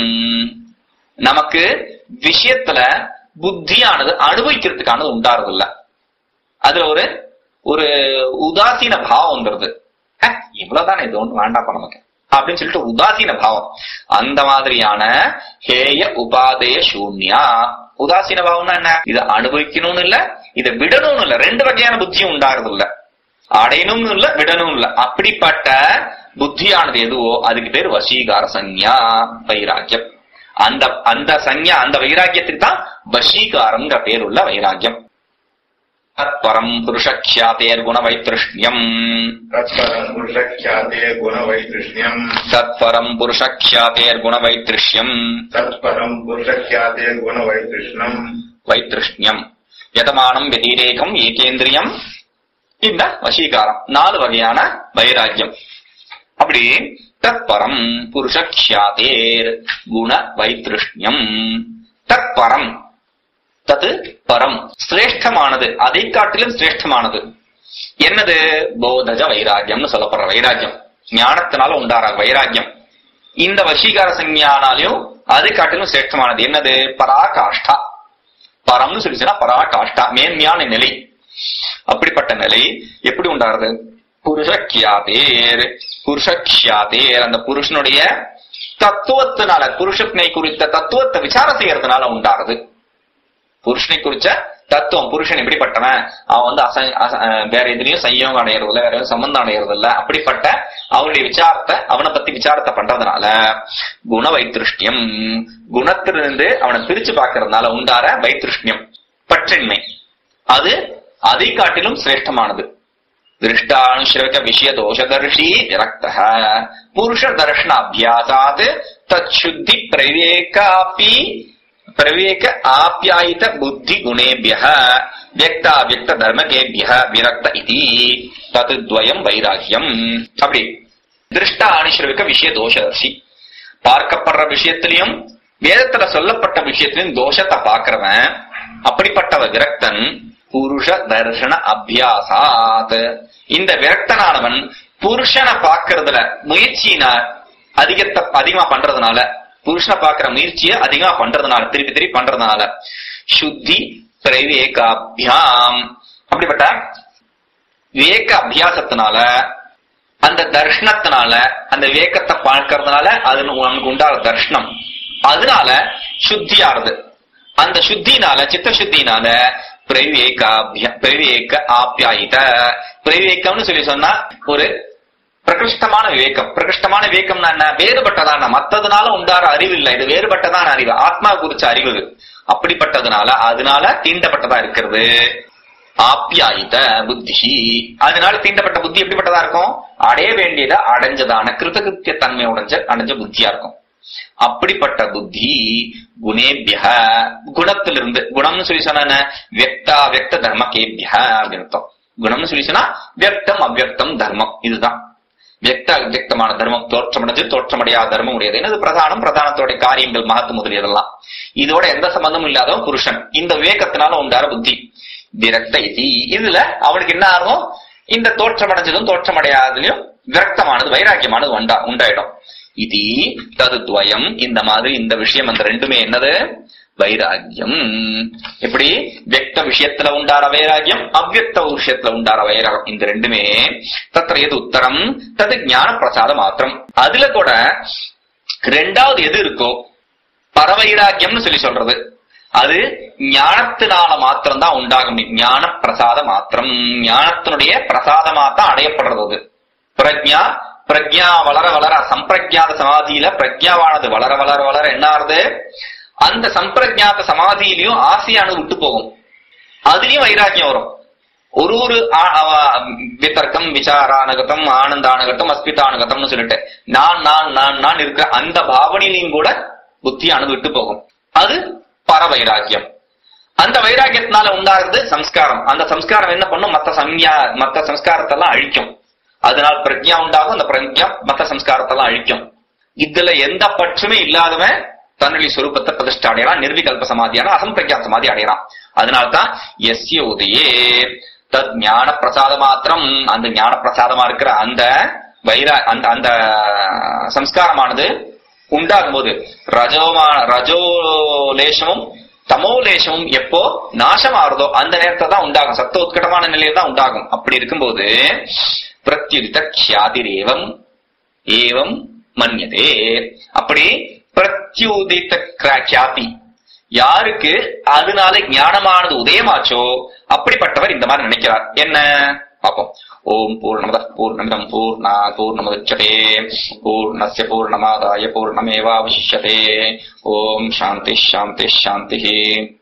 நமக்கு விஷயத்துல புத்தியானது அனுபவிக்கிறதுக்கானது உண்டாறது இல்ல. அதுல ஒரு ஒரு உதாசீன பாவம் வந்துருது, இவ்வளவுதானே இது ஒண்ணு வேண்டாப்பா நமக்கு அப்படின்னு சொல்லிட்டு உதாசீன பாவம். அந்த மாதிரியான ஹேய உபாதேய சூன்யா, உதாசீன பாவம்னா என்ன, இதை அனுபவிக்கணும்னு இல்ல இதை விடணும்னு இல்ல, ரெண்டு வகையான புத்தியும் உண்டாகிறது இல்ல, அடையணும்னு இல்ல விடணும் இல்ல. அப்படிப்பட்ட புத்தியானது எதுவோ அதுக்கு பேர் வசீகார சஞ்ஞா வைராக்கியம். அந்த அந்த சஞ்ஞா அந்த வைராக்கியத்துக்கு தான் வசீகாரம்ங்கிற பேர் உள்ள வைராக்கியம். தத்பரம் புருஷக்ஷாதேர் குண வைத்ருஷ்ணியம், தத்பரம் புருஷக்ஷாதேர் குண வைத்ருஷ்ணியம், தத்பரம் புருஷக்ஷாதேர் குண வைத்ருஷ்யம், தத்பரம் புருஷக்ஷாதேர் குண வைத்ருஷ்ணம் வைத்ருஷ்ணியம் யதமானம் வெதிரேகம் ஏகேந்திரியம். இந்த வசீகாரம் நாலு வகையான வைராக்கியம். அப்படி தத்பரம் புருஷக்ஷாதேர் குண வைத்ருஷ்ணியம், தத்பரம் தது பரம் சிரேஷ்டமானது, அதை காட்டிலும் சிரேஷ்டமானது என்னது, போதஜ வைராக்கியம்னு சொல்லப்படுற வைராக்கியம், ஞானத்தினால உண்டார வைராக்கியம். இந்த வசீகார சஞ்ஞானாலையும் அதை காட்டிலும் சிரேஷ்டமானது என்னது, பராகாஷ்டா. பரம்னு சொல்லிச்சுன்னா பராகாஷ்டா மேன்மையான நிலை. அப்படிப்பட்ட நிலை எப்படி உண்டாருது, புருஷக்ஷாதேர், புருஷக்ஷாதேர் அந்த புருஷனுடைய தத்துவத்தினால, புருஷனை குறித்த தத்துவத்தை விசாரம் செய்யறதுனால உண்டாருது. புருஷனை குறிச்ச தத்துவம், புருஷன் எப்படிப்பட்டவன், அவன் வந்து அச வேற எதுலயும் சையோகம் அடையிறது இல்ல, வேற எதுவும் சம்பந்தம் அடையிறது இல்ல. அப்படிப்பட்ட அவனுடைய விசாரத்தை, அவனை பத்தி விசாரத்தை பண்றதுனால குண வைத்ருஷ்ணியம், குணத்திலிருந்து அவனை பிரிச்சு பாக்குறதுனால உண்டார வைத்ருஷ்ணியம் பற்றின்மை, அது அதை காட்டிலும் சிரேஷ்டமானது. திருஷ்டானுஷ்ரக விஷய தோஷதர்ஷி விரக்த புருஷ தர்ஷன அபியாசாத் தச்சுத்தி பிரவேகாபி பிரவேக ஆப்யாயித புத்தி குணேபியः வியக்தாவியக்த தர்மகேபியः விரக்த இதி தத் துவயம் வைராக்கியம். அப்படி திருஷ்ட ஆணிஸ்ரவிக்க விஷய தோஷதர்சி. பார்க்கப்படுற விஷயத்திலையும் வேதத்துல சொல்லப்பட்ட விஷயத்திலையும் தோஷத்தை பாக்குறவன் அப்படிப்பட்டவ விரக்தன். புருஷ தர்ஷன அபியாசாத். இந்த விரக்தனானவன் புருஷனை பாக்குறதுல முயற்சியினா அதிகத்தை அதிகமா பண்றதுனால, புருஷனை பாக்குற முயற்சியை அதிகமா பண்றதுனால, திருப்பி திருப்பி பண்றதுனால, சுத்தி பிரவிவேகாபியாம் அப்படிப்பட்ட விவேக அபியாசத்தினால, அந்த தர்ஷனத்தினால, அந்த விவேகத்தை பார்க்கறதுனால அது உனக்கு உண்டான தர்ஷனம், அதனால சுத்தியாருது. அந்த சுத்தினால, சித்த சுத்தினால பிரவிவேக ஆப்யாயித. பிரவிவேகம்னு சொல்லி சொன்னா ஒரு பிரகிருஷ்டமான விவேகம். பிரகிருஷ்டமான விவேகம்னா என்ன? வேறுபட்டதான, மத்ததுனால உண்டார அறிவு இல்லை, இது வேறுபட்டதான அறிவு, ஆத்மா குறிச்ச அறிவு. அப்படிப்பட்டதுனால அதனால தீண்டப்பட்டதா இருக்கிறது. ஆப்யாயித புத்தி. அதனால தீண்டப்பட்ட புத்தி எப்படிப்பட்டதா இருக்கும்? அடைய வேண்டியதை அடைஞ்சதான கிருத்தகிருத்திய தன்மை உடைஞ்ச அடைஞ்ச புத்தியா இருக்கும். அப்படிப்பட்ட புத்தி குணேபிய, குணத்திலிருந்து, குணம்னு சொல்லி சொன்ன வியக்தா வியக்த தர்மகேபிய அப்படின்னு அர்த்தம். குணம்னு சொல்லி சொன்னா வியக்தம் அவ்வியக்தம் தர்மம், இதுதான் வியக்த அவ்வியக்தமான தர்மம். தோற்றமடைஞ்சு தோற்றமடையாத தர்மம் உடையது. என்னது? பிரதானம், பிரதானத்தோட காரியங்கள், மகத்து முதலியதெல்லாம். இதோட எந்த சம்பந்தமும் இல்லாதவன் புருஷன். இந்த விவேகத்தினால உண்டார புத்தி விரக்த இதி. இதுல அவனுக்கு என்ன ஆகும்? இந்த தோற்றமடைஞ்சதும் தோற்றமடையாததுலயும் விரக்தமானது, வைராக்கியமானது உண்டா உண்டாயிடும். இது தது துவயம். இந்த மாதிரி இந்த விஷயம் அந்த ரெண்டுமே என்னது? வைராக்கியம். எப்படி? வியக்த விஷயத்துல உண்டார வைராக்கியம், அவ்வியக்த விஷயத்துல உண்டார வைராகம், இந்த ரெண்டுமே தத்திர எது உத்தரம் தது ஞான பிரசாத மாத்திரம். அதுல கூட ரெண்டாவது எது இருக்கோ பரவைராக்கியம்னு சொல்லி சொல்றது, அது ஞானத்தினால மாத்திரம் தான் உண்டாக முடியும். ஞான பிரசாத மாத்திரம், ஞானத்தினுடைய பிரசாதமாத்தான் அடையப்படுறது. அது பிரஜா பிரஜா வளர வளர, சம்பிரஜாத சமாதியில பிரஜாவானது வளர வளர வளர என்ன ஆறுது? அந்த சம்பிரஜாத சமாதியிலையும் ஆசையானது விட்டு போகும், அதுலயும் வைராக்கியம் வரும். ஒரு ஒரு விதர்க்கம், விசாரானுகத்தம், ஆனந்தானுகத்தம், அஸ்மிதானுகத்தம்னு சொல்லிட்டு நான் நான் நான் நான் இருக்கிற அந்த பாவனையிலையும் கூட புத்தியானது விட்டு போகும். அது பர வைராக்கியம். அந்த வைராக்கியத்தினால உண்டாகிறது சம்ஸ்காரம். அந்த சம்ஸ்காரம் என்ன பண்ணும்? மத்த சம்யா மத்த சம்ஸ்காரத்தெல்லாம் அழிக்கும். அதனால் பிரஜா உண்டாகும். அந்த பிரஜா மத்த சம்ஸ்காரத்தெல்லாம் அழிக்கும். இதுல எந்த பற்றுமே இல்லாதவன் தன்னுடைய சொரூபத்தை பிரதிஷ்ட அடையலாம். நிர்விகல்ப சமாதியான அசம்பிரஜா சமாதி அடையலாம். அதனால்தான் எஸ்ய உதயே தத் ஞான பிரசாத மாத்திரம். அந்த ஞான பிரசாதமா இருக்கிற அந்த வைரா அந்த அந்த சம்ஸ்காரமானது உண்டாகும் போது ரஜோமான ரஜோலேஷமும் தமோலேஷமும் எப்போ நாசமாறுதோ அந்த நேரத்தை தான் உண்டாகும். சத்த உத்கட்டமான நிலையில தான் உண்டாகும். அப்படி இருக்கும்போது பிரத்யுதித க்ஷாதிரேவம் ஏவம் மன்யதே. அப்படி பிரத்யுதித க்ஷாதி யாருக்கு அதனால ஞானமானது உதயமாச்சோ அப்படிப்பட்டவர் இந்த மாதிரி நினைக்கிறார். என்ன பாப்போம். ஓம் பூர்ணமத பூர்ணமிதம் பூர்ணாத் பூர்ணமுதச்யதே பூர்ணஸ்ய பூர்ணமாதாய பூர்ணமேவாவசிஷ்யதே. ஓம் சாந்தி சாந்தி சாந்தி.